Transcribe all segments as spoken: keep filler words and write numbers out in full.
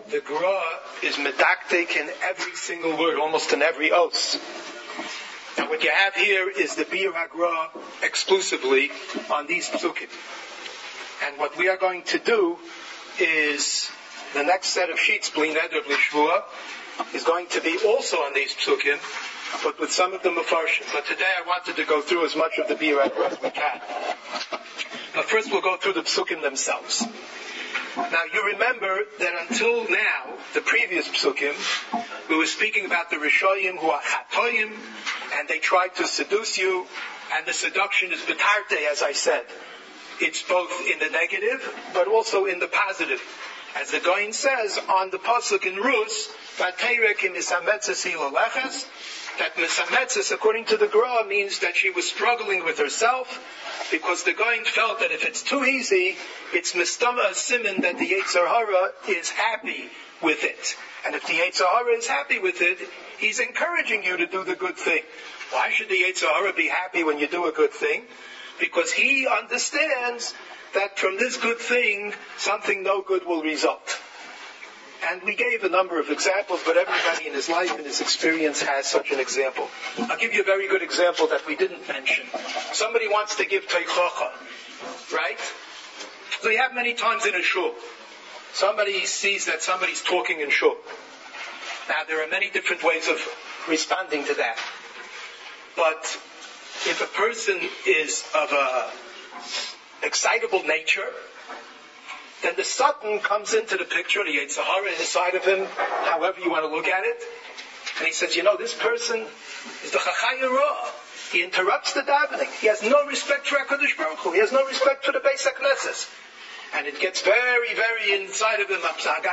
the Gra is medaktek in every single word, almost in every os. And what you have here is the Bir HaGra exclusively on these psukim. And what we are going to do is the next set of sheets, Bli Neder, Bli Shvua, is going to be also on these psukim, but with some of the Mefarshim. But today I wanted to go through as much of the Bir HaGra as we can. But first we'll go through the psukim themselves. Now you remember that until now, the previous psukim, we were speaking about the Rishoyim who are Chatoyim, and they tried to seduce you, and the seduction is betarte, as I said. It's both in the negative, but also in the positive. As the Goyin says on the pasuk in Rus, that misametzes, according to the Gra, means that she was struggling with herself, because the Goyin felt that if it's too easy, it's mistama siman that the Yetzer Hara is happy with it. And if the Yetzer Hara is happy with it, he's encouraging you to do the good thing. Why should the Yetzer Hara be happy when you do a good thing? Because he understands that from this good thing, something no good will result. And we gave a number of examples, but everybody in his life and his experience has such an example. I'll give you a very good example that we didn't mention. Somebody wants to give teichacha, right? So you have many times in a shul. Somebody sees that somebody's talking in shul. Now there are many different ways of responding to that. But if a person is of a excitable nature, then the Satan comes into the picture, the Yetzer Hara inside of him, however you want to look at it, and he says, you know, this person is the Chachai Ra. He interrupts the davening. He has no respect for HaKadosh Baruch Hu. He has no respect for the Beis HaKnesses. And it gets very, very inside of him,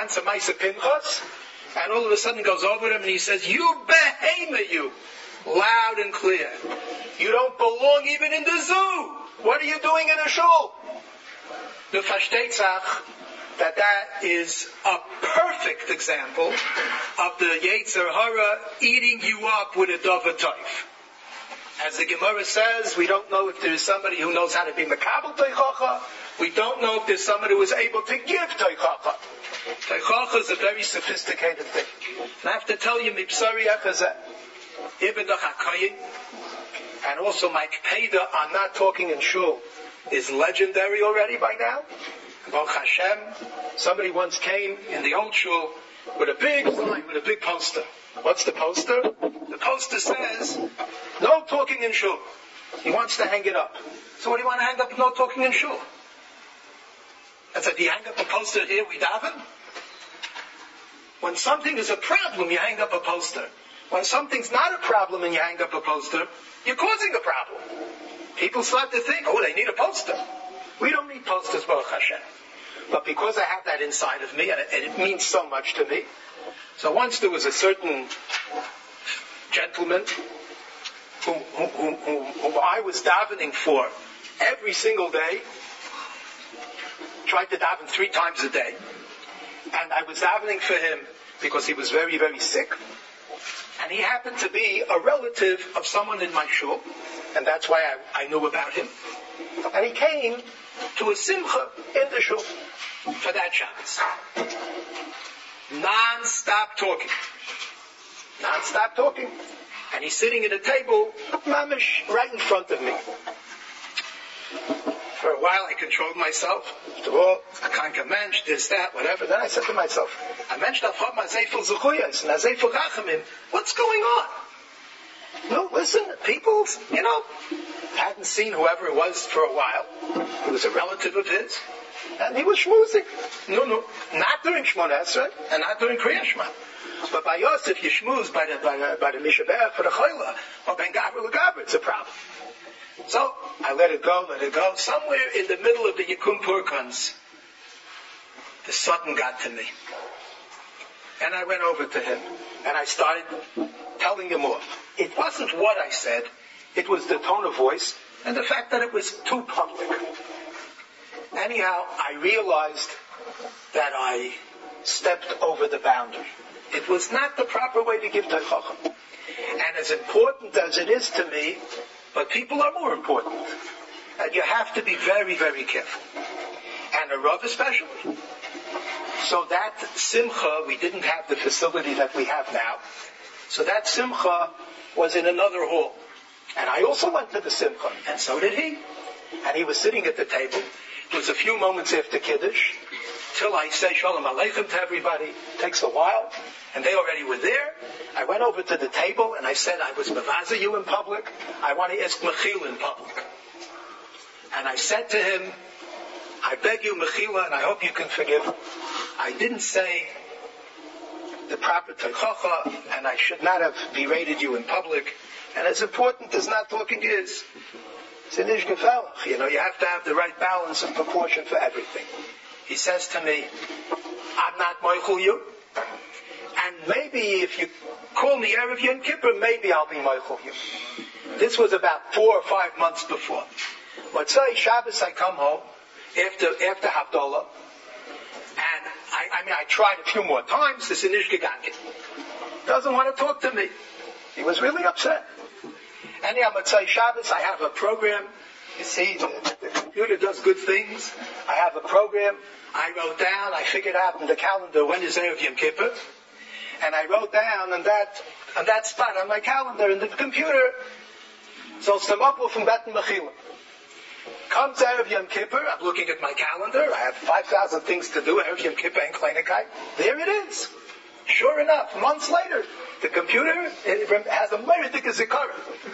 and all of a sudden goes over him and he says, you behemoth, you, loud and clear. You don't belong even in the zoo. What are you doing in a shul? The Fashtetzach, that that is a perfect example of the Yetzer Hara eating you up with a Dover Toif. As the Gemara says, we don't know if there is somebody who knows how to be Mekabel Teichacha. We don't know if there's somebody who is able to give Teichacha. Teichacha is a very sophisticated thing. And I have to tell you, Mipsari Echazeh, Ibn HaKayin, and also my Kpeda on not talking in shul is legendary already by now. Baruch Hashem, somebody once came in the old shul with a big sign, with a big poster. What's the poster? The poster says, no talking in shul. He wants to hang it up. So what do you want to hang up, no talking in shul? I said, do you hang up a poster here, we daven? When something is a problem, you hang up a poster. When something's not a problem and you hang up a poster, you're causing a problem. People start to think, oh, they need a poster. We don't need posters, Baruch Hashem. But because I have that inside of me, and it, and it means so much to me. So once there was a certain gentleman who, who, who, who, who I was davening for every single day, tried to daven three times a day. And I was davening for him because he was very, very sick. And he happened to be a relative of someone in my shul, and that's why I, I knew about him. And he came to a simcha in the shul for that Shabbos. Non-stop talking. Non-stop talking. And he's sitting at a table, mamish, right in front of me. For a while I controlled myself. Oh, I can't get mensch, this, that, whatever. Then I said to myself, what's going on? No, listen, people, you know, hadn't seen whoever it was for a while. It was a relative of his. And he was schmoozing. No, no, not during Shmona Esrei, and not during Kriya Shema. But by Yosef, you schmooze by the, by the, by the Mishabeh, for the Chayla, or Ben Gavra L'Gavra, it's a problem. So, I let it go, let it go. Somewhere in the middle of the Yikum Purkans, the Satan got to me. And I went over to him, and I started telling him off. It wasn't what I said, it was the tone of voice, and the fact that it was too public. Anyhow, I realized that I stepped over the boundary. It was not the proper way to give Teichacha. And as important as it is to me, but people are more important. And you have to be very, very careful. And a Rav especially. So that simcha, we didn't have the facility that we have now. So that simcha was in another hall. And I also went to the simcha, and so did he. And he was sitting at the table. It was a few moments after Kiddush, till I say Shalom Aleichem to everybody. It takes a while. And they already were there. I went over to the table, and I said, I was mavaza you in public. I want to ask Mechila in public. And I said to him, I beg you, Mechila, and I hope you can forgive me. I didn't say the proper teichacha, and I should not have berated you in public. And as important as not talking is, it's an ish gefällig. You know, you have to have the right balance and proportion for everything. He says to me, I'm not moichel you, and maybe if you call me Erev Yom Kippur, maybe I'll be moichel you. This was about four or five months before. Motzei Shabbos, I come home after after Havdalah, and I, I mean, I tried a few more times. This Inish Gegangen doesn't want to talk to me. He was really upset. Anyhow, Motzei Shabbos, I have a program. You see, the, the computer does good things. I have a program. I wrote down, I figured out in the calendar when is Erev Yom Kippur, and I wrote down on that on that spot on my calendar in the computer. So Stamapul from Betan Mechila. Comes Erev Yom Kippur, I'm looking at my calendar, I have five thousand things to do, Erev Yom Kippur and Kleinigkeit. There it is. Sure enough, months later, the computer it has a Meredith Zikara.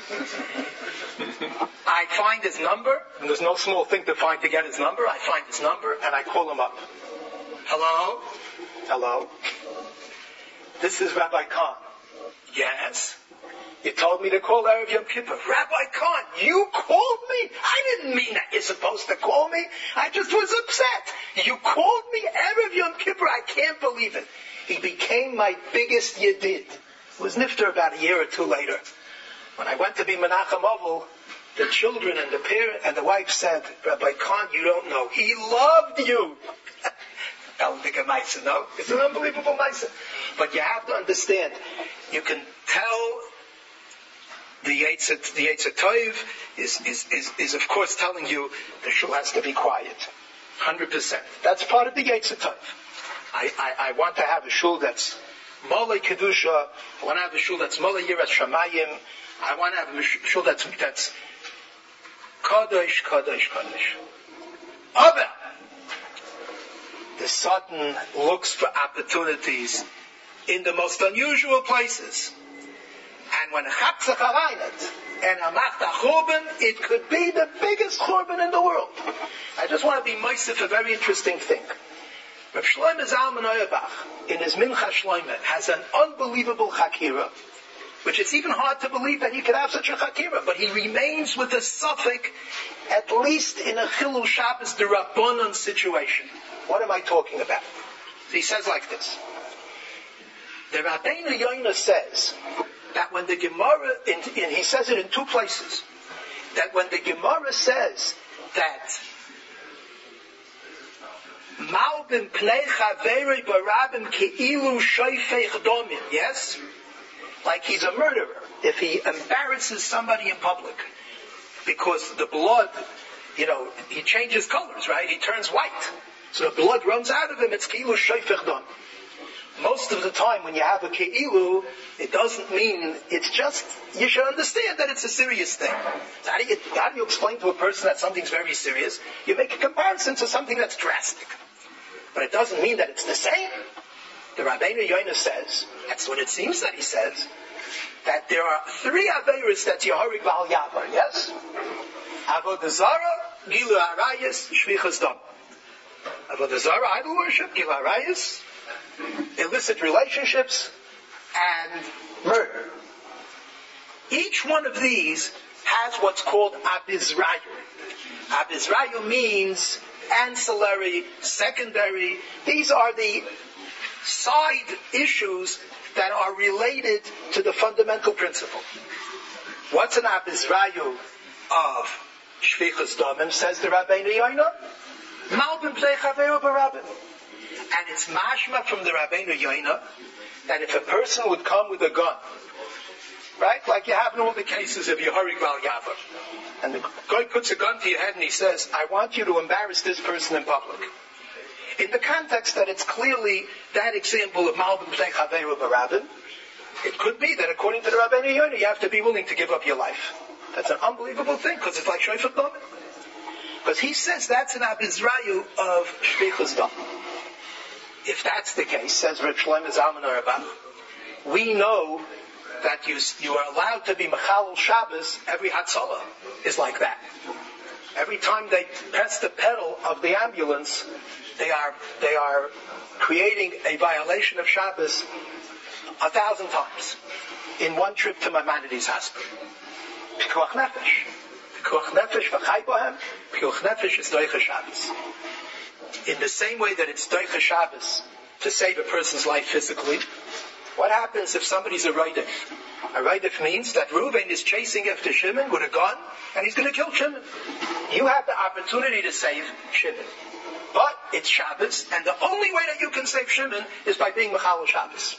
I find his number, and there's no small thing to find to get his number. I find his number, and I call him up. Hello? Hello? This is Rabbi Kahn. Yes? You told me to call Erev Yom Kippur. Rabbi Kahn, you called me? I didn't mean that you're supposed to call me. I just was upset. You called me Erev Yom Kippur. I can't believe it. He became my biggest yedid. It was nifter about a year or two later. When I went to be Menachem Oval, the children and the parent and the wife said, Rabbi Kahn, you don't know. He loved you. I don't think a Maisa, no? It's an unbelievable Maisa. But you have to understand, you can tell the Yetzer, the Yetzer Tov is, is, is, is of course telling you the shul has to be quiet. one hundred percent. That's part of the Yetzer Tov. I, I, I want to have a shul that's Malay Kedusha. I want to have a shul that's Malay Yiras Shamayim. I want to have a shul that's, that's Kadosh, Kadosh, Kadosh. Aber the Satan looks for opportunities in the most unusual places. And when a chapsach haraynet and a machta churban, it could be the biggest churban in the world. I just want to be meisif a very interesting thing. Rav Shlomo Zalman Auerbach, in his Mincha Shlomo, has an unbelievable chakira, which it's even hard to believe that he could have such a chakira, but he remains with a suffix, at least in a Chilul Shabbos D'Rabbanan situation. What am I talking about? So he says like this. The Rabbeinu Yoina says that when the Gemara, in, in, he says it in two places, that when the Gemara says that Malbim pnei chaveri barabim keilu shoifech domim, yes? Like he's a murderer if he embarrasses somebody in public. Because the blood, you know, he changes colors, right? He turns white. So the blood runs out of him, it's keilu shoifech domim. Most of the time when you have a keilu, it doesn't mean, it's just, you should understand that it's a serious thing. So how do you, how do you explain to a person that something's very serious? You make a comparison to something that's drastic. But it doesn't mean that it's the same. The Rabbeinu Yoina says, that's what it seems that he says, that there are three Aveiros that's Yehorig Ba'al Yavar, yes? Avodah Zarah, Gilu Arayis, Shvichas Dam. Avodah Zarah, idol worship, Gilu Arayis, illicit relationships, and murder. Each one of these has what's called Abizrayu. Abizrayu means ancillary, secondary. These are the side issues that are related to the fundamental principle. What's an Abizrayu of Shvichas Damim, says the Rabbeinu Yoina? Malbim Pnei Chaveru Barabim. And it's mashma from the Rabbeinu Yoina that if a person would come with a gun, right, like you have in all the cases of Yehorig Ba'al Yavar, and the guy puts a gun to your head and he says, I want you to embarrass this person in public. in the context that it's clearly that example of Malbim Pnei Chaveru Barabim. It could be that according to the Rabbeinu Yonah, you have to be willing to give up your life. That's an unbelievable thing, because it's like Shofet Damim. Because he says that's an Abizrayu of Shvichas Dam. If that's the case, says Reb Shlomo Zalman Auerbach, we know that you, you are allowed to be Mechalel Shabbos. Every Hatzalah is like that. Every time they press the pedal of the ambulance, they are they are creating a violation of Shabbos a thousand times in one trip to Maimonides Hospital. Pikuach Nefesh. Pikuach Nefesh v'chai bohem. Pikuach Nefesh is Doicha Shabbos. In the same way that it's Doicha Shabbos to save a person's life physically, what happens if somebody's a Raidif? A Raidif means that Reuven is chasing after Shimon with a gun, and he's going to kill Shimon. You have the opportunity to save Shimon. But it's Shabbos, and the only way that you can save Shimon is by being Mechalel Shabbos.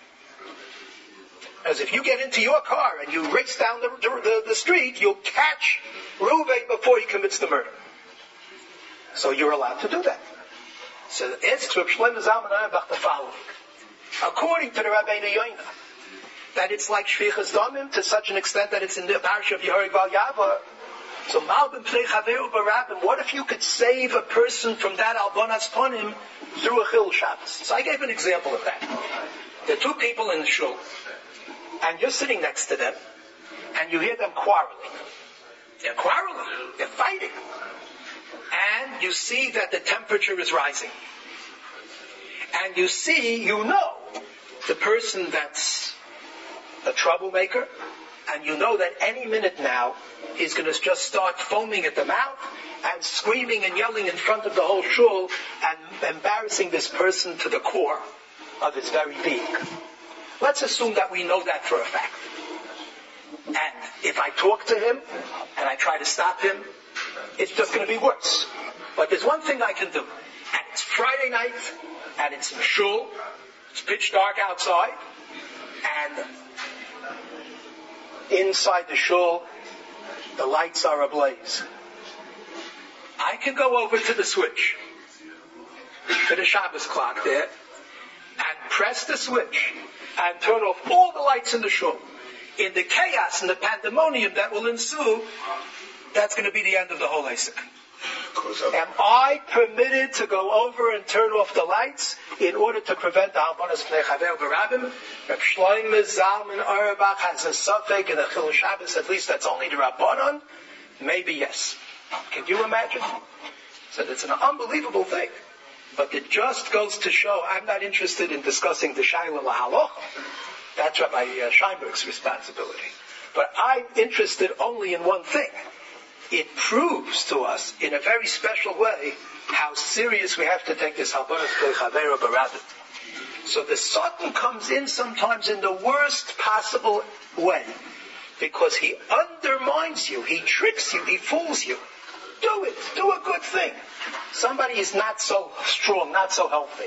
As if you get into your car and you race down the, the, the street, you'll catch Reuven before he commits the murder. So you're allowed to do that. So it's Reb Shlomo Zalman Auerbach the following. According to the Rabbeinu Yonah, that it's like Shvichas Damim to such an extent that it's in the parish of Yehorig Val Yavar. So Malbim Pnei Chaveru Barabim, what if you could save a person from that Albonas Ponim through a Chil Shabbos? So I gave an example of that. There are two people in the shul, and you're sitting next to them, and you hear them quarreling. They're quarreling. They're fighting. And you see that the temperature is rising. And you see, you know, the person that's a troublemaker, and you know that any minute now he's going to just start foaming at the mouth and screaming and yelling in front of the whole shul and embarrassing this person to the core of his very being. Let's assume that we know that for a fact. And if I talk to him and I try to stop him, it's just going to be worse. But there's one thing I can do. And it's Friday night, and it's in the shul, it's pitch dark outside, and inside the shul, the lights are ablaze. I can go over to the switch, to the Shabbos clock there, and press the switch, and turn off all the lights in the shul. In the chaos and the pandemonium that will ensue, that's going to be the end of the whole Isaac. Am I permitted to go over and turn off the lights in order to prevent the Albonas Pnei Chaveru Barabim? Reb Shlomo Zalman Auerbach has a suffix in the Chil Shabbos, at least that's only the Rabbanon. Maybe yes. Can you imagine? So it's an unbelievable thing. But it just goes to show, I'm not interested in discussing the Shaila LaHalocha. That's Rabbi Scheinberg's responsibility. But I'm interested only in one thing. It proves to us, in a very special way, how serious we have to take this Albonas Pnei Chaveru Barabim. So the Satan comes in sometimes in the worst possible way, because he undermines you, he tricks you, he fools you. Do it. Do a good thing. Somebody is not so strong, not so healthy.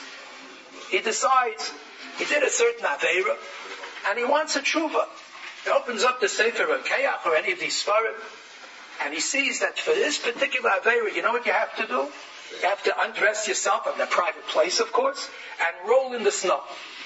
He decides, he did a certain Aveira, and he wants a tshuva. He opens up the Sefer Keach or any of these Sfarim, and he sees that for this particular Aveira, you know what you have to do? You have to undress yourself in a private place, of course, and roll in the snow.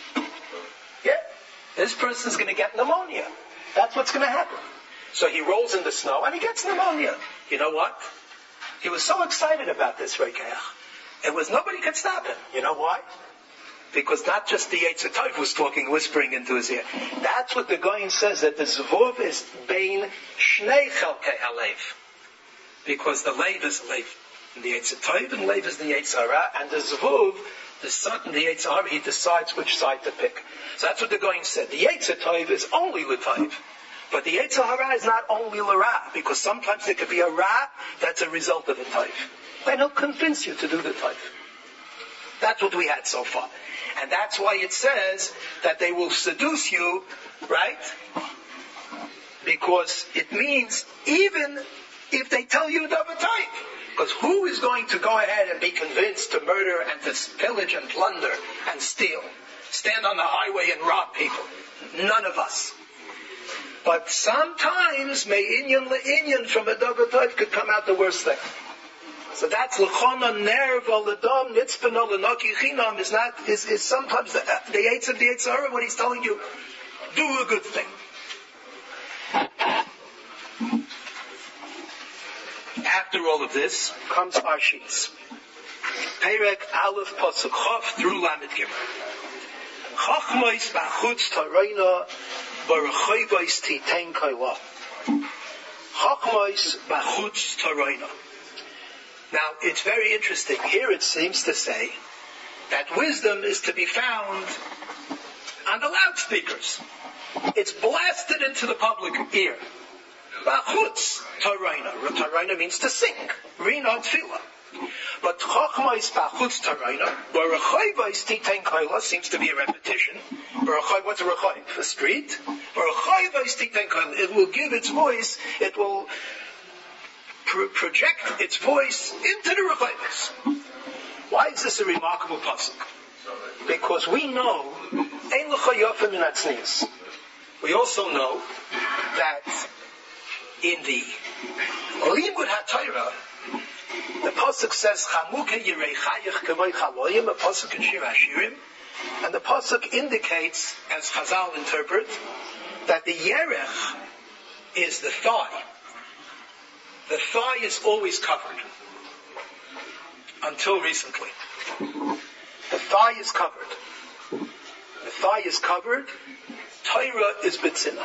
Yeah? This person's going to get pneumonia. That's what's going to happen. So he rolls in the snow and he gets pneumonia. You know what? He was so excited about this Reikeach. It was nobody could stop him. You know why? Because not just the Yetzer Tov was talking, whispering into his ear. That's what the Goyin says, that the Zvuv is Bein Shnei Chelkei HaLev. Because the Lev is Lev in the Yetzer Tov, and Lev is the Yetzer Hara, and the Zvuv, the Satan, the Yetzer Hara, he decides which side to pick. So that's what the Goyin said. The Yetzer Tov is only L'Tov. But the Yetzer Hara is not only L'Ra, because sometimes there could be a Ra that's a result of the Tov. Then he'll convince you to do the Tov. That's what we had so far. And that's why it says that they will seduce you, right? Because it means even if they tell you the Tov. Because who is going to go ahead and be convinced to murder and to pillage and plunder and steal? Stand on the highway and rob people? None of us. But sometimes, may inyan le'inyan from a Tov could come out the worst thing. So that's l'chona nerva l'dam nitzpena l'naki chinam is not is, is sometimes the, the eights of the Eitzahara when he's telling you do a good thing. After all of this comes our sheets. Perek Aleph Pasuk Chof through Lamed Gimel. Chachmos b'chutz tareina b'rechoivos titein kailah. Chachmos b'chutz tareina. Now, it's very interesting. Here it seems to say that wisdom is to be found on the loudspeakers. It's blasted into the public ear. B'chutz tareina. Tareina means to sing. Rina tefillah. But Chachmos b'chutz tareina, b'rechoivos titein kailah seems to be a repetition. What's a rechoiv? A street. B'rechoivos titein kailah. It will give its voice. It will pro- project its voice into the rechoivos. Why is this a remarkable pasuk? Because we know ein l'cha yafim min atznius. We also know that in the Limud HaTorah, the pasuk says, "Chamuke yirei chayich k'moi chaloyim," a pasuk in Shir Hashirim, and the pasuk indicates, as Chazal interpret, that the yerech is the thigh. The thigh is always covered until recently. The thigh is covered. The thigh is covered. Torah is bitzina.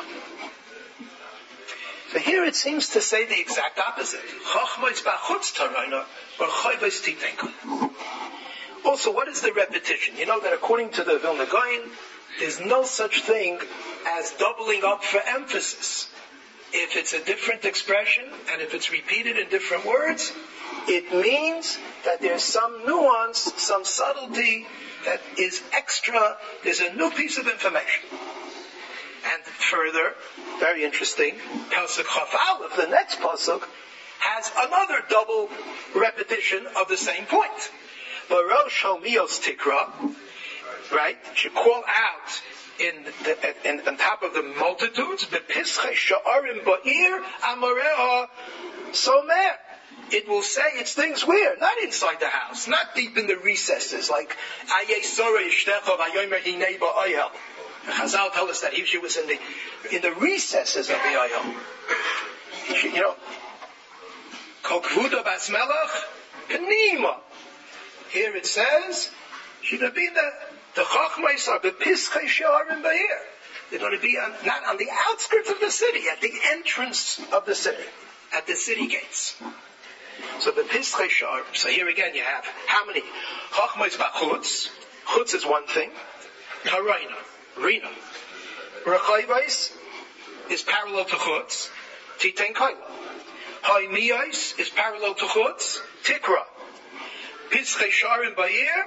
So here it seems to say the exact opposite. Chachmos b'chutz tareina b'rechoivos titein kailah. Also, what is the repetition? You know that according to the Vilna Gaon, there's no such thing as doubling up for emphasis. If it's a different expression and if it's repeated in different words, it means that there's some nuance, some subtlety that is extra. There's a new piece of information. And further, very interesting, Pasuk Chaf Aleph, the next pasuk, has another double repetition of the same point. Barosh homios tikra, right? Should call out in the, in, on top of the multitudes, bepischei sha'arim ba'ir amareha somer. It will say its things where? Not inside the house, not deep in the recesses, like Ayeh Soreh Ishtecha Vayomer Hinei Ba'ayel. Chazal tell us that he, she was in the in the recesses of the Ayel. She, you know, Kol Kvuda Bas Melech Penima. Here it says she's going to be the the Chachmos are the Pischei She'arim Ba'ir. They're going to be on, not on the outskirts of the city, at the entrance of the city, at the city gates. So the Pischei She'arim. So here again you have how many? Chachmos B'chutz. Chutz is one thing. Tareina. Rina. Rechoivos is parallel to Chutz. Titein kailah. Haimiyos is parallel to Chutz. Tikra. Pischei She'arim Ba'ir.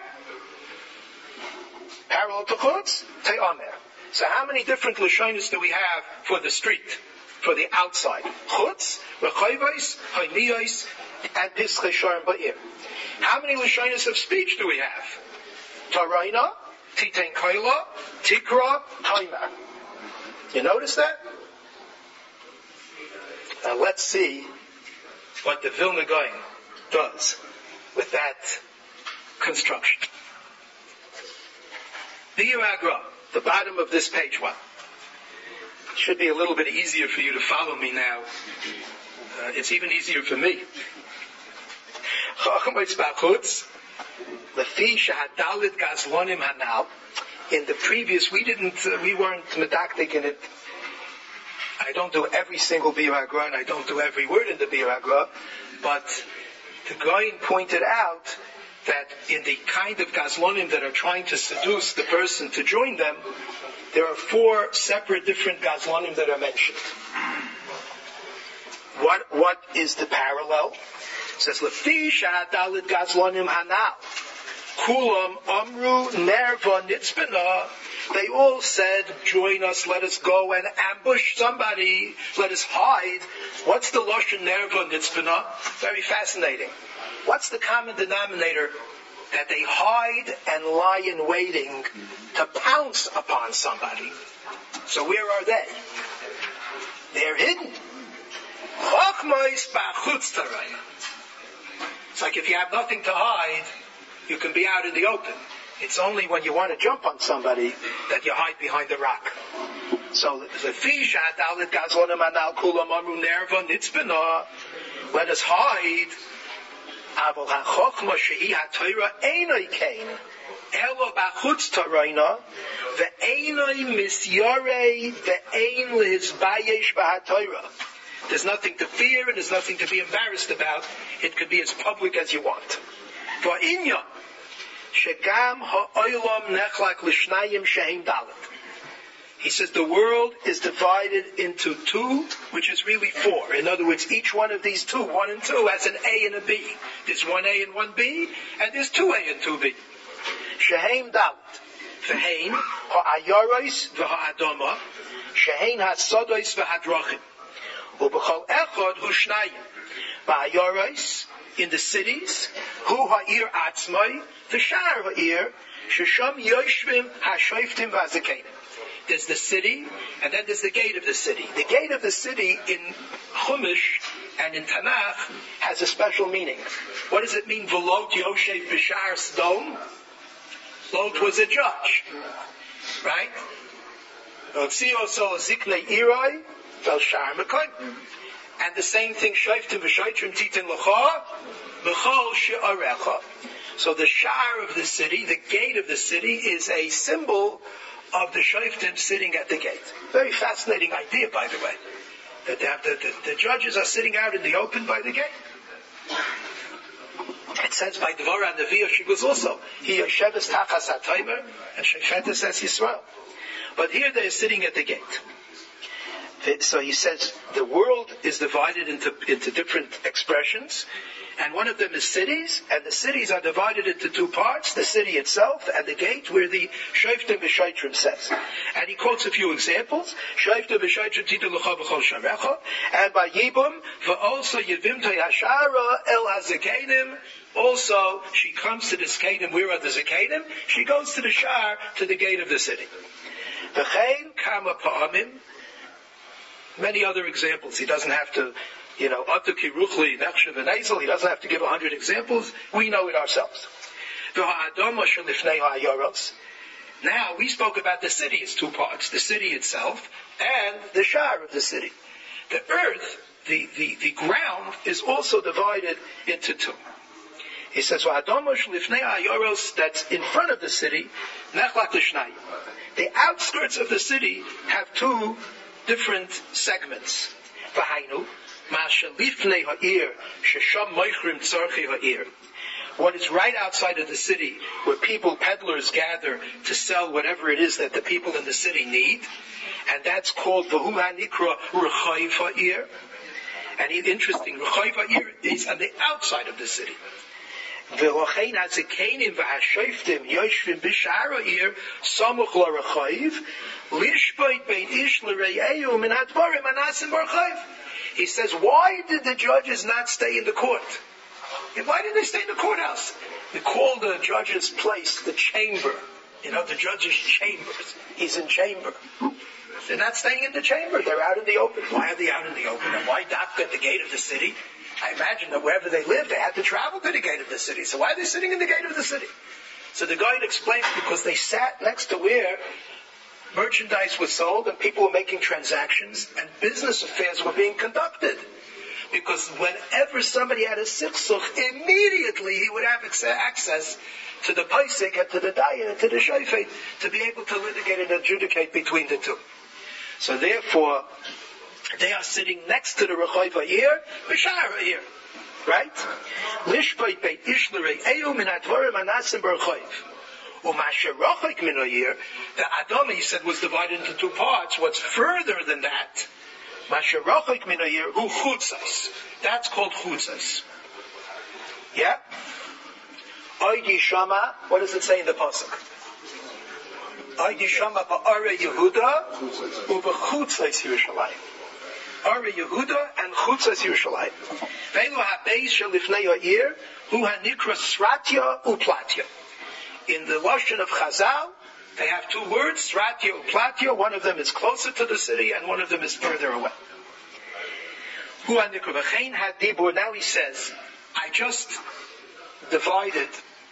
Parallel to Chutz. Te'amer. So how many different Lashonos do we have for the street? For the outside? Chutz, Rechoivos, Haimiyos, and Pischei She'arim Ba'ir. How many Lashonos of speech do we have? Tareina, Titein kailah, Tikra, Haimer. You notice that? Now let's see what the Vilna Gaon does with that construction. Biur Agra, the bottom of this page one. It should be a little bit easier for you to follow me now. Uh, it's even easier for me. Chachmos b'chutz. In the previous, we didn't, uh, we weren't medactic in it. I don't do every single Biur Agra, and I don't do every word in the Biur Agra, but the Gaon pointed out that in the kind of Gazlonim that are trying to seduce the person to join them, there are four separate different Gazlonim that are mentioned. What, what is the parallel? It says, Lefi shahadalit Gazlonim hanal. Kulam amru nerva nitzbena. They all said, join us, let us go and ambush somebody, let us hide. What's the lashon nerva nitzbena? Very fascinating. What's the common denominator? That they hide and lie in waiting to pounce upon somebody. So where are they? They're hidden. Chachmos b'chutz tareina. It's like if you have nothing to hide, you can be out in the open. It's only when you want to jump on somebody that you hide behind the rock. So the fish let us hide. There's nothing to fear and there's nothing to be embarrassed about. It could be as public as you want. He says the world is divided into two, which is really four. In other words, each one of these two, one and two, has an A and a B. There's one A and one B, and there's two A and two B. Shehem Dalet. V'hein ha'ayaros v'ha'adama. Shehem ha'sados v'hadrachim. U'b'chol echad hu shnayim. V'ayaros, in the cities, hu ha'ir atzmai, v'shar ha'ir, shesham yoshvim ha'shoiftim v'azakenim. There's the city, and then there's the gate of the city. The gate of the city in Chumash and in Tanakh has a special meaning. What does it mean? V'lot Yoshev B'shar Sdom? Lot was a judge, right? And the same thing, Shoiftim V'shoitrim Titin L'cha, L'chol She'arecha. So the shar of the city, the gate of the city, is a symbol of the Shoiftim sitting at the gate. Very fascinating idea, by the way. That they have the, the, the judges are sitting out in the open by the gate. It says by Dvorah Nevi'ah, she was also, he Yosheves Tachas HaTomer, and Shefeta says Yisrael. But here they are sitting at the gate. So he says the world is divided into, into different expressions, and one of them is cities, and the cities are divided into two parts, the city itself and the gate, where the Shoiftim V'shoitrim says. And he quotes a few examples. Shoiftim V'shoitrim Titu L'cha B'chol Sharecha, and by Yibum, V'olso Yevimtoi Hashara El HaZakenim, also she comes to the Zakenim. Where are the Zakenim? She goes to the Shar, to the gate of the city. V'chein Kama Pa'amim, many other examples. He doesn't have to, you know, Atuki Ruchli, Nechshav and Ezel, he doesn't have to give a hundred examples. We know it ourselves. Now, we spoke about the city as two parts, the city itself and the shar of the city. The earth, the, the, the ground, is also divided into two. He says, that's in front of the city, the outskirts of the city have two different segments. What is right outside of the city, where people, peddlers, gather to sell whatever it is that the people in the city need, and that's called V'hu HaNikra Rechayv Ha'ir. And it's interesting, Rechayv Ha'ir is on the outside of the city. V'lochein HaZakenim v'Hashoiftim Yoshvim B'shar Ha'ir Samuch LaRechayv Lishbeit Bein Ish L'Reyehu Min HaDvarim Anasim B'Rechayv. He says, why did the judges not stay in the court? And why didn't they stay in the courthouse? We call the judge's place the chamber. You know, the judge's chambers. He's in chamber. They're not staying in the chamber. They're out in the open. Why are they out in the open? And why not at the gate of the city? I imagine that wherever they lived, they had to travel to the gate of the city. So why are they sitting in the gate of the city? So the guide explains, because they sat next to where merchandise was sold and people were making transactions and business affairs were being conducted. Because whenever somebody had a sichsuch, immediately he would have access to the paisik and to the dayan and to the shofet to be able to litigate and adjudicate between the two. So therefore, they are sitting next to the Rechayv Ha'ir, B'shar Ha'ir. Right? Lishbeit Beit Ish L'Reyehu Min HaDvarim Anasim B'Rechayv. U'masherachik Min Ha'ir, the Adam, he said, was divided into two parts. What's further than that, Masherachik Min Ha'ir, Hu Chutzas. That's called Chutzas. Yeah? Oidi Shama, what does it say in the pasuk? Oidi Shama Ba'are Yehuda U'B'Chutzas Yerushalayim. Are Yehuda and Chutzas Yerushalayim. Veilu ha'beis shelifnei ha'ir hu ha'nikra Sratya u'Platya. In the Lashon of Chazal, they have two words, Sratya u'Platya. One of them is closer to the city, and one of them is further away. Hu ha'nikra v'chein ha'dibur. Now he says, I just divided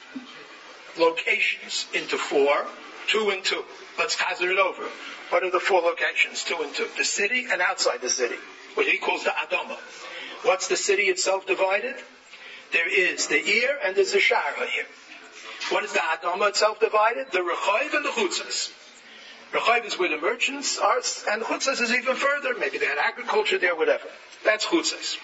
locations into four, two and two. Let's chazer it over. What are the four locations? Two and two. The city and outside the city, what he calls the Adama. What's the city itself divided? There is the ear and there's the Shara here. What is the Adama itself divided? The Rechaim and the Chutzas. Rechaim is where the merchants are, and Chutzas is even further. Maybe they had agriculture there, whatever. That's Chutzas.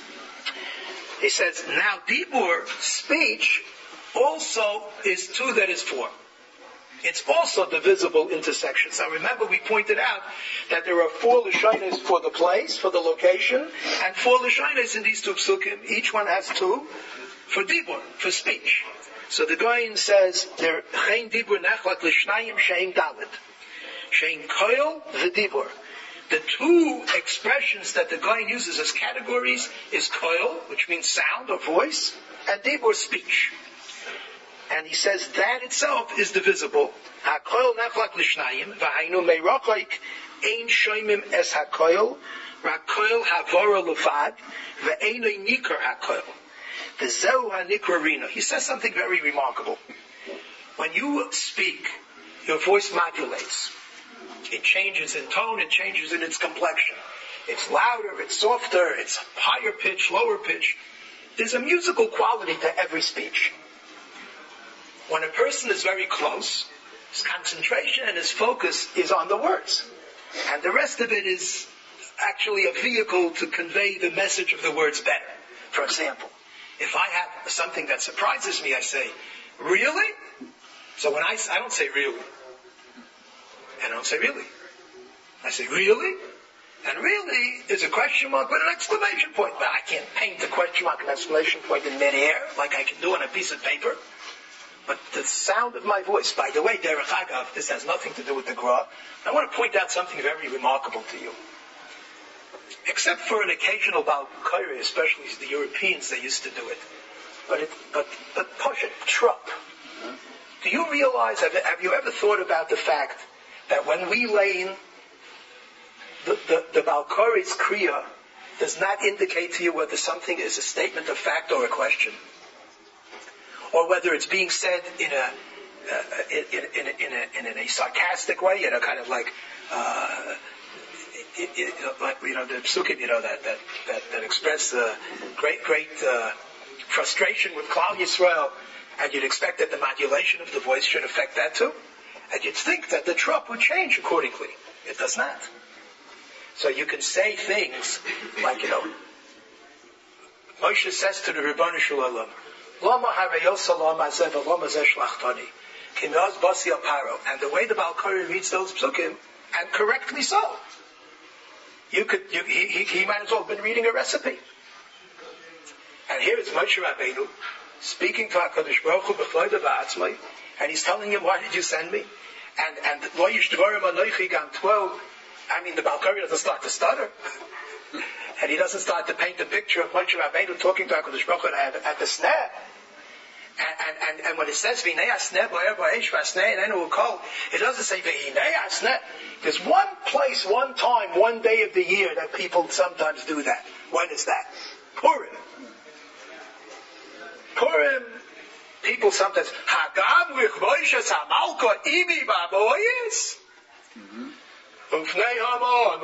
He says, now Dibur, speech, also is two that is four. It's also divisible into sections. Now remember, we pointed out that there are four Lashonos for the place, for the location, and four Lashonos in these two psukim. Each one has two for Dibur, for speech. So the Goyen says, there Chein Dibur Nechlak Lishnayim Shein Dalit. Shein Koil V'Dibur. The two expressions that the Goyen uses as categories is Koil, which means sound or voice, and Dibur, speech. And he says that itself is divisible. HaKoil nechlak l'shnayim, v'hainu me'rochayk ein shoymim es HaKoil, v'haKoil havora l'fad, v'einoi nikar HaKoil. V'zeu ha'nikra rina. He says something very remarkable. When you speak, your voice modulates. It changes in tone, it changes in its complexion. It's louder, it's softer, it's higher pitch, lower pitch. There's a musical quality to every speech. When a person is very close, his concentration and his focus is on the words. And the rest of it is actually a vehicle to convey the message of the words better. For example, if I have something that surprises me, I say, really? So when I, I don't say really. And I don't say really. I say really? And really is a question mark with an exclamation point. But I can't paint a question mark and exclamation point in midair like I can do on a piece of paper. But the sound of my voice, by the way, Derech Agav, this has nothing to do with the Gra. I want to point out something very remarkable to you. Except for an occasional Baal Kairi, especially the Europeans, they used to do it. But it, but, but push it, trup. Do you realize, have, have you ever thought about the fact that when we lay in, the, the, the Baal Kairi's Kriya does not indicate to you whether something is a statement of fact or a question? Or whether it's being said in a, uh, in, in, in, a, in a sarcastic way, you know, kind of like, uh, it, it, like you know, the psukim, you know, that that that, that express uh, great, great uh, frustration with Klal Yisrael, and you'd expect that the modulation of the voice should affect that too, and you'd think that the trup would change accordingly. It does not. So you can say things like, you know, Moshe says to the Ribbon Shalom, and the way the Baal Kairi reads those psukim, and correctly so, you could, you, he, he, he might as well have been reading a recipe. And here it's Moshe Rabbeinu speaking to HaKadosh Baruch Hu b'chloida v'atzmai, and he's telling him, why did you send me? And and lo yishdvarim anoichi gam twelve. I mean, the Baal Kairi doesn't start to stutter. And he doesn't start to paint the picture of Moshe Rabbeinu talking to HaKadosh Baruch Hu at, at the snare. And, and, and when it says V'nei asneh b'er b'esh v'asneh and enu ukol, it doesn't say V'nei asneh. There's one place, one time, one day of the year that people sometimes do that. When is that? Purim. Purim. People sometimes Hagam v'chvoishes hamalka imi b'aboyis Ufnei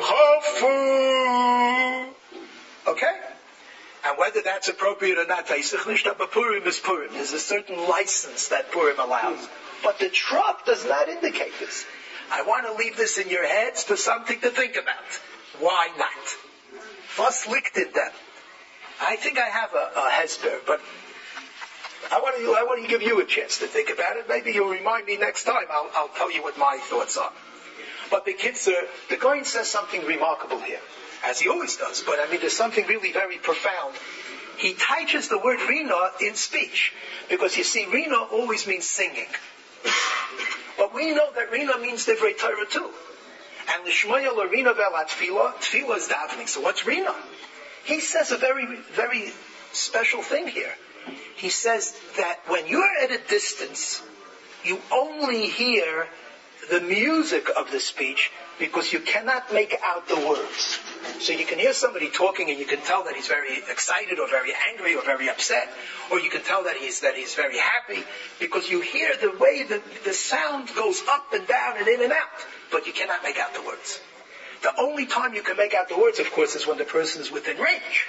Haman chofu. Okay. And whether that's appropriate or not, but Purim is Purim. There's a certain license that Purim allows. But the trup does not indicate this. I want to leave this in your heads for something to think about. Why not? Was liegt in them? I think I have a, a hesper, but I want to I want to give you a chance to think about it. Maybe you'll remind me next time. I'll, I'll tell you what my thoughts are. But the kids are, the Goyen says something remarkable here. As he always does, but I mean there's something really very profound. He teaches the word Rina in speech, because you see Rina always means singing. But we know that Rina means Divrei Torah too. And L'shmoya l'Rina ve'la Tefillah, Tefillah is davening. So what's Rina? He says a very, very special thing here. He says that when you're at a distance, you only hear the music of the speech because you cannot make out the words. So you can hear somebody talking and you can tell that he's very excited or very angry or very upset, or you can tell that he's that he's very happy, because you hear the way that the sound goes up and down and in and out, but you cannot make out the words. The only time you can make out the words, of course, is when the person is within range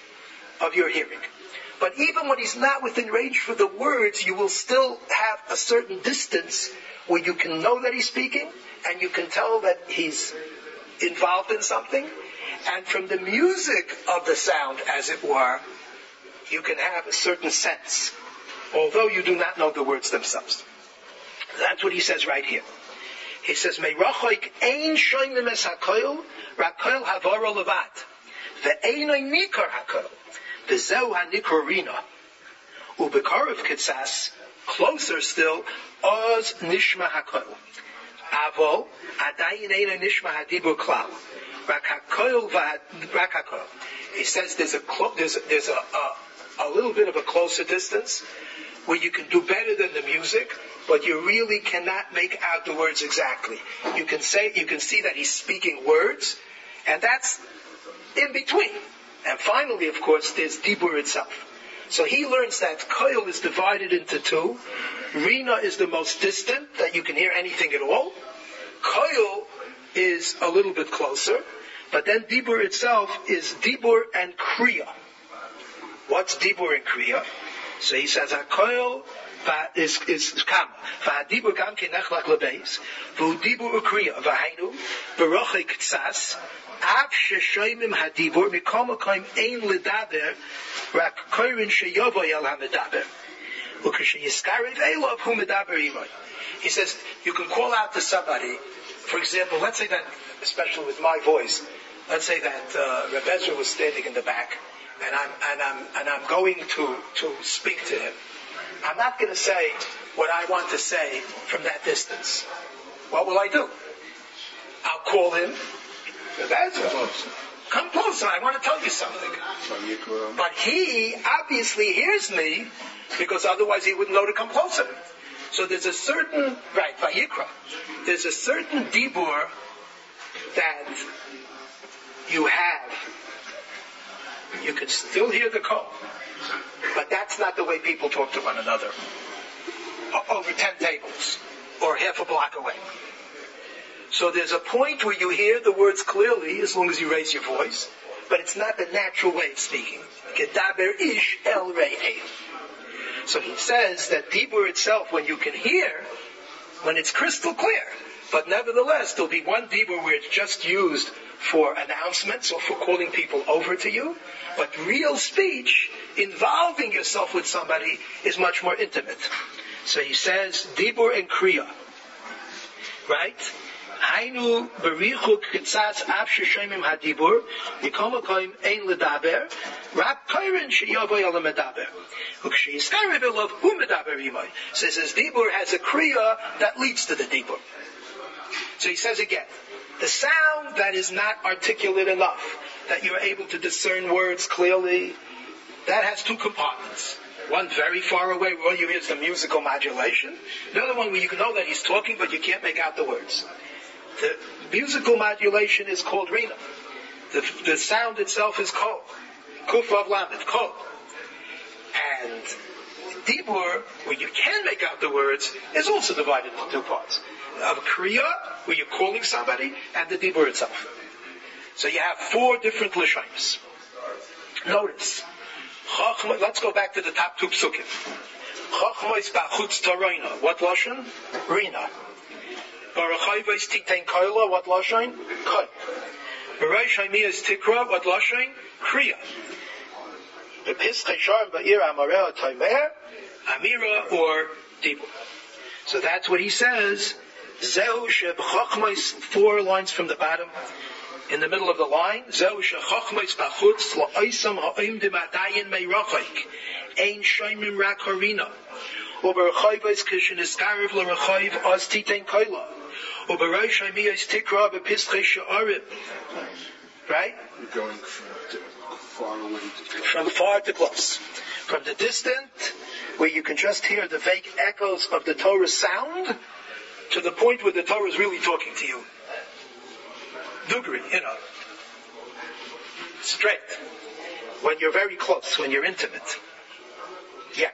of your hearing. But even when he's not within range for the words, you will still have a certain distance where you can know that he's speaking, and you can tell that he's involved in something. And from the music of the sound, as it were, you can have a certain sense, although you do not know the words themselves. That's what he says right here. He says, "Meirachoik ein shoymim es hakoil, rakoil havaro levat, ve'einoi nikar hakoil, ve'zeu hanikar rina, u'bekarav kitzas, closer still, oz nishma hakoil, avo adayin einoi nishma hadibur klal, rakakoil v'rakakoil." He says there's a clo- there's a, there's a, a a little bit of a closer distance where you can do better than the music, but you really cannot make out the words exactly. You can say, you can see that he's speaking words, and that's in between. And finally, of course, there's Dibur itself. So he learns that Koil is divided into two. Rina is the most distant, that you can hear anything at all. Koil is a little bit closer, but then Dibur itself is Dibur and Kriya. What's Dibur and Kriya? So he says, HaKoil is is Kama. V'hadibur gam kenechlach lebeis. V'udibur ukriya. V'hainu. V'rochei ktsas. Av sheshoymim hadibur. Mikol makom ein ledaber. Rak koirin sheyovoy el hamedaber. Ukesheyiskarev elov hu medaber imoy. He says, you can call out to somebody. For example, let's say that, especially with my voice, let's say that uh, Reb Ezra was standing in the back, and I'm and I'm and I'm going to to speak to him. I'm not going to say what I want to say from that distance. What will I do? I'll call him. Reb Ezra, come closer. I want to tell you something. But he obviously hears me, because otherwise he wouldn't know to come closer. So there's a certain, right, Vayikra, there's a certain dibur that you have. You can still hear the call, but that's not the way people talk to one another over ten tables or half a block away. So there's a point where you hear the words clearly as long as you raise your voice, but it's not the natural way of speaking. Kedaber ish el re'eh. So he says that Dibur itself, when you can hear, when it's crystal clear, but nevertheless, there'll be one Dibur where it's just used for announcements or for calling people over to you, but real speech involving yourself with somebody is much more intimate. So he says, Dibur and Kriya, right? Hainu berichuk kitzatz av sheshoymim hadibur mikol makom ein ledaber rak koirin sheyovoy el medaber uksheyiskarev elov hu medaber imoy. Says his dibur has a kriya that leads to the dibur. So he says again, the sound that is not articulate enough, that you're able to discern words clearly, that has two compartments. One very far away where all you hear is the musical modulation. The other one where you can know that he's talking but you can't make out the words. The musical modulation is called Rina. The, the sound itself is Kol. Kuf Vav Lamed, Kol. And Dibur, where you can make out the words, is also divided into two parts. Of Kriya, where you're calling somebody, and the Dibur itself. So you have four different Lishonos. Notice. Chachma, let's go back to the top two psukim. Chachmois bachutz taroina. What Lashon? Rina. Barachayvais titein koila, what lashon? Koil. Bareish haimiyas tikra, what lashon? Kriya. Bepis cheshar ba'ir amareh taimer, amira or dibur. So that's what he says. Zehu sheb chachmais, four lines from the bottom. In the middle of the line, Zehu sheb chachmais bachutz la'oisam ha'im dimadayin meirachayk. Ein shaymim rak harina. Uberachayvais kishin iskarev l'rachayv az titein koila. Right? You're going from far away to close. From far to close. From the distant, where you can just hear the vague echoes of the Torah's sound, to the point where the Torah is really talking to you. Dugri, you know. straight. When you're very close, when you're intimate. Yeah.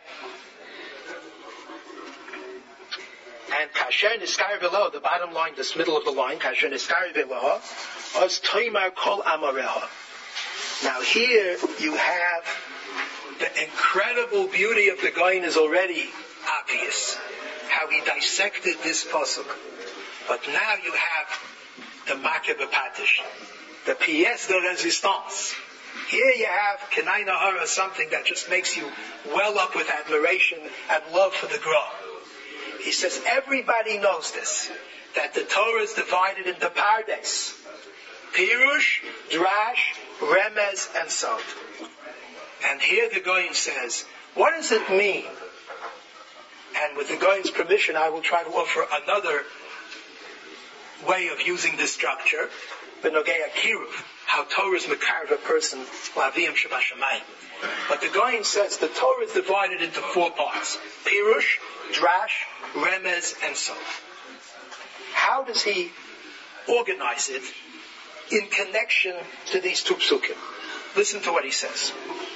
And kasher niskar below, the bottom line, this middle of the line, kasher niskar below, os toimar kol amareha. Now here you have the incredible beauty of the Gaon is already obvious. How he dissected this pasuk. But now you have the Makeh B'Patish, the pièce de résistance. Here you have Kenai Nahara, something that just makes you well up with admiration and love for the Gra. He says everybody knows this, that the Torah is divided into pardes. Pirush, Drash, Remez, and Sod. And here the Gaon says, what does it mean? And with the Gaon's permission, I will try to offer another way of using this structure, B'nogei Kiruv, how Torah is Mekarv a person, L'aviyim Shabashamayim. But the Gaon says the Torah is divided into four parts: Pirush, Drash, Remez, and Sod. How does he organize it in connection to these two psukim? Listen to what he says.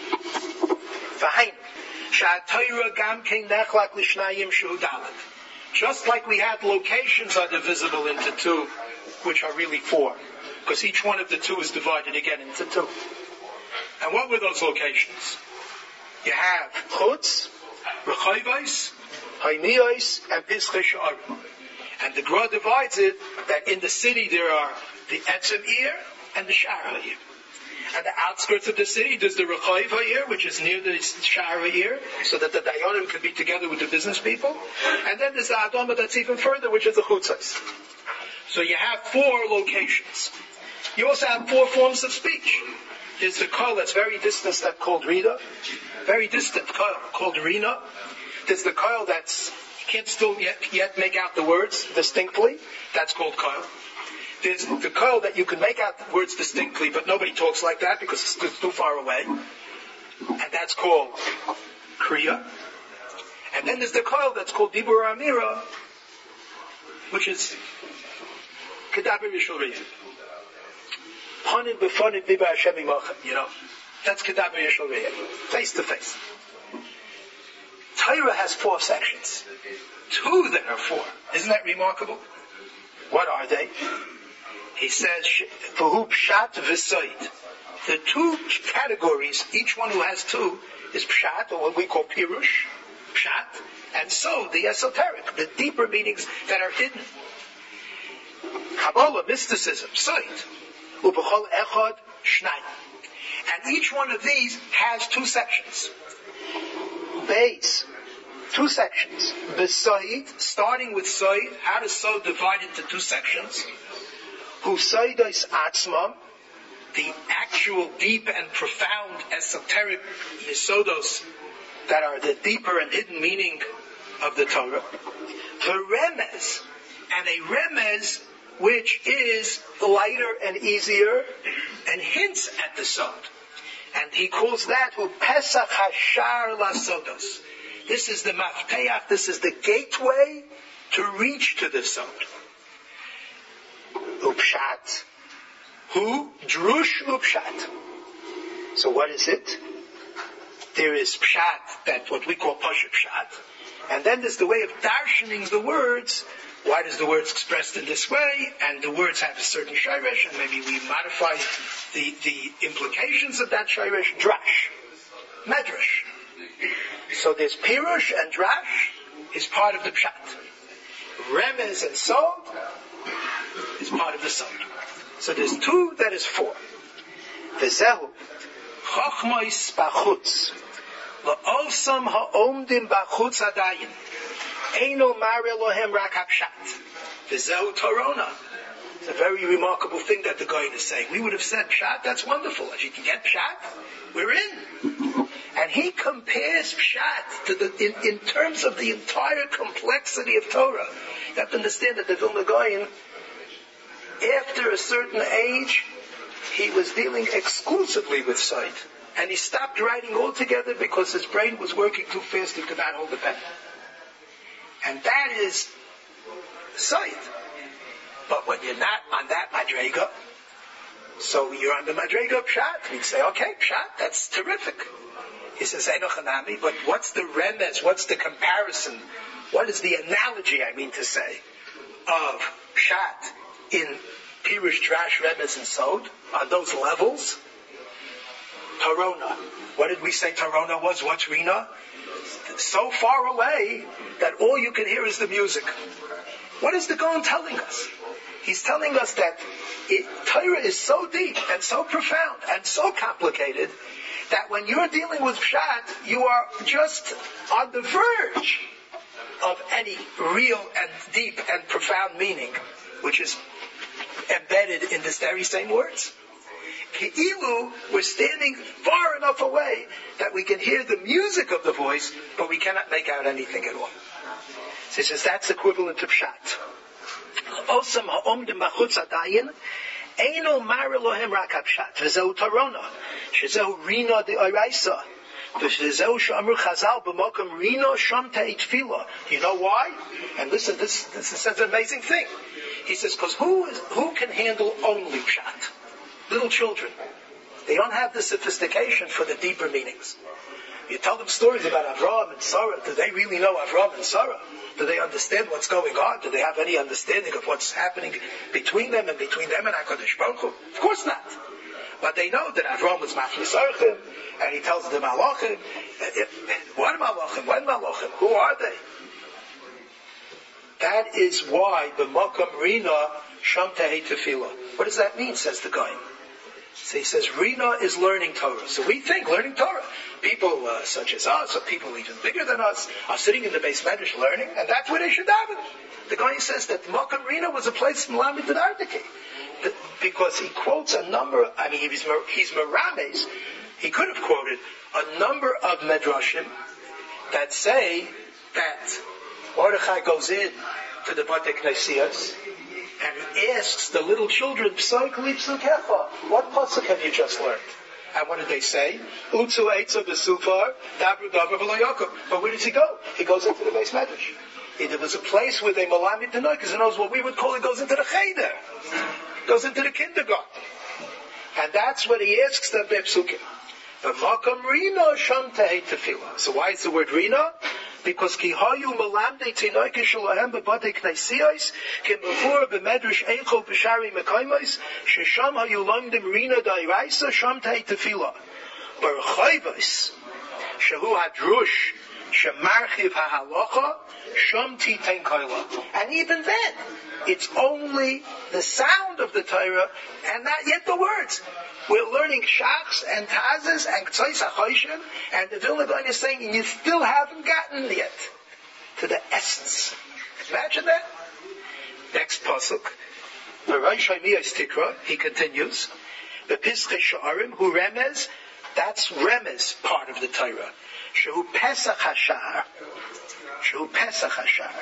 Just like we had locations are divisible into two, which are really four, because each one of the two is divided again into two. And what were those locations? You have Chutz, Rechayvos, Hainiyos, and Pischei Sha'arim. And the Gra divides it that in the city there are the Etzem Ir and the Sha'ar Ir. And the outskirts of the city, there's the Rechayv Ir, which is near the Sha'ar Ir, so that the Dayanim could be together with the business people. And then there's the Adama that's even further, which is the Chutzos. So you have four locations. You also have four forms of speech. There's the Kol that's very distant, that's called Rita. Very distant Kol, called Rina. There's the Kol that's, you can't still yet, yet make out the words distinctly. That's called Kol. There's the Kol that you can make out the words distinctly, but nobody talks like that because it's too far away. And that's called Kriya. And then there's the Kol that's called Dibur Amira, which is Kedaber Yishuriyah. Panin b'fonin biba Hashem imachem, you know. That's Kedaber Yishuriyah. Face to face. Torah has four sections. Two that are four. Isn't that remarkable? What are they? He says, V'hu Pshat v'Soid. The two categories, each one who has two, is Pshat, or what we call Pirush, Pshat, and Sod, the esoteric, the deeper meanings that are hidden. Kabbalah, mysticism, Soid. U'b'chol echad shnayim. And each one of these has two sections. Beis, two sections. B'Soid, starting with Soid. How does Sod divide into two sections? Hu Soidos Atzmam, the actual deep and profound esoteric Yesodos that are the deeper and hidden meaning of the Torah. V'Remez, and a Remez which is lighter and easier and hints at the Sod. And he calls that Hu Pesach Hashar LaSodos. This is the Mafteach, this is the gateway to reach to the Sod. Upshat, who drush upshat. So what is it? There is pshat, that what we call pashut pshat, and then there's the way of darshaning the words. Why does the words expressed in this way? And the words have a certain shirish, and maybe we modify the the implications of that shirish. Drash, medrash. So there's pirush and drash is part of the pshat. Remez and Sod is part of the Sod. So there's two, that is four. V'zehu chochmos b'chutz la'osam ha'omdim b'chutz hadayin eino mar Elohem rak hapshat v'zehu torona. It's a very remarkable thing that the Gaon is saying. We would have said pshat, that's wonderful. If you can get pshat, we're in. And he compares pshat to the, in, in terms of the entire complexity of Torah. You have to understand that the Vilna Gaon, after a certain age, he was dealing exclusively with sight. And he stopped writing altogether because his brain was working too fast, he could not hold the pen. And that is sight. But when you're not on that madrega, So you're on the Madrega of Pshat. We'd say, okay, Pshat, that's terrific. He says, Einochanami, but what's the remez, what's the comparison, what is the analogy, I mean to say, of Pshat in Pirush, Drash, Remez, and Sod, on those levels? Tarona. What did we say Tarona was? What's Rina? So far away that all you can hear is the music. What is the Gaon telling us? He's telling us that it, Torah is so deep and so profound and so complicated that when you're dealing with Pshat, you are just on the verge of any real and deep and profound meaning, which is embedded in this very same words. Ke'ilu, we're standing far enough away that we can hear the music of the voice, but we cannot make out anything at all. So he says that's equivalent to Pshat. Osam ha'omdim b'chutz hadayin, eino mar Elohem rak ha'pshat, v'zeu tarona, shezeu rina de'oraisa, v'zeu she'amru chazal b'mokum rina sham te'it tefillah. You know why? And listen, this, this is an amazing thing. He says, because who is, who can handle only Pshat? Little children. They don't have the sophistication for the deeper meanings. You tell them stories about Avraham and Sarah. Do they really know Avraham and Sarah? Do they understand what's going on? Do they have any understanding of what's happening between them and between them and HaKadosh Baruch Hu? Of course not. But they know that Avraham was Machli Sarchim, and he tells them Malachim. What Malachim? When Malachim? Who are they? That is why the Makam Rina Sham Tehei Tefillah. What does that mean, says the guy? So he says, Rina is learning Torah. So we think learning Torah. People uh, such as us, or people even bigger than us, are sitting in the Beis Medrash learning, and that's where they should daven. The guy says that Makam Rina was a place in Lamed D'Ardiki. Because he quotes a number, I mean, he's, he's Merames, he could have quoted a number of Medrashim that say that Mordechai goes in to the Batei Knesiyos and he asks the little children, P'sai Kli P'sukecha, what pasuk have you just learned? And what did they say? Utzu Eitza B'Sufar, Dabru Davar V'Lo Yaakov. But where does he go? He goes into the Beis Medrash. There was a place where they malamid the noy, because he knows what we would call it goes into the cheder, goes into the kindergarten. And that's what he asks them, B'Psukim. V'makam Rina Sham Tehei Tefillah. So why is the word Rina? Because ki hayu malamdei tinoy kishalahem b'batei knesiyos ki before b'medrash eichol b'shari mekaymos shesham hayu lamdim Rina da'iraisa Sham Tehei Tefillah. Barchayvos shehu hadrush shemarchiv ha'halacha Sham Titein Koila. And even then, it's only the sound of the Torah and not yet the words. We're learning shachs and tazes and ktsois ha'choshen, and the Vilna Gaon is saying, you still haven't gotten yet to the essence. Imagine that. Next pasuk. He continues. The Piskei Sha'arim, who remez, that's remez part of the Torah. Shehu Pesach Hashar. Shehu Pesach Hashar.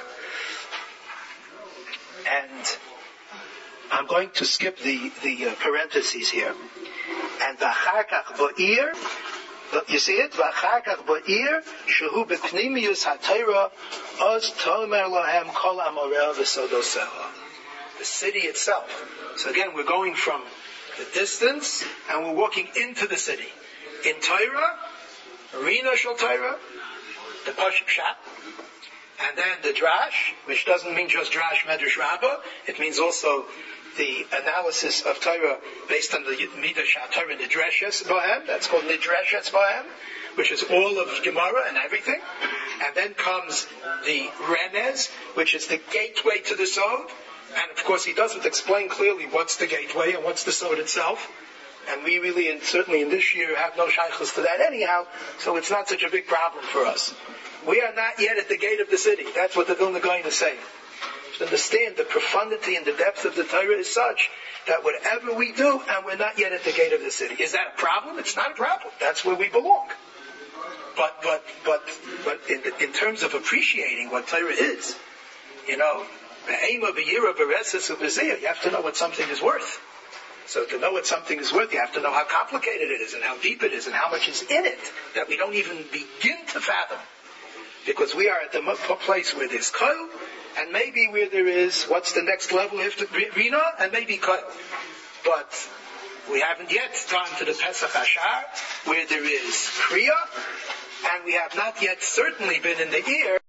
And I'm going to skip the, the uh, parentheses here. And v'acharkach bo'ir, you see it? V'acharkach bo'ir, shehu b'pnimiyus ha'Torah, oz tomer lohem kol amoreh v'sodoseha. The city itself. So again, we're going from the distance, and we're walking into the city. In Torah, Rina shel Torah, the Pashut Pshat, and then the Drash, which doesn't mean just Drash Medrash Rabbah, it means also the analysis of Torah based on the Midrash HaTorah Nidreshes Bohem, that's called Nidreshes Bohem, which is all of Gemara and everything. And then comes the Remez, which is the gateway to the Sod. And of course he doesn't explain clearly what's the gateway and what's the Sod itself. And we really, and certainly in this year, have no shaykhs to that anyhow, so it's not such a big problem for us. We are not yet at the gate of the city. That's what the Vilna Gaon is saying. To understand the profundity and the depth of the Torah is such that whatever we do, and we're not yet at the gate of the city. Is that a problem? It's not a problem. That's where we belong. But but but but in, in terms of appreciating what Torah is, you know, you have to know what something is worth. So to know what something is worth, you have to know how complicated it is and how deep it is and how much is in it that we don't even begin to fathom. Because we are at the place where there's Kol, and maybe where there is, what's the next level, Rina, and maybe Kol. But We haven't yet gone to the Pesach Ashar, where there is Kriya, and we have not yet certainly been in the ear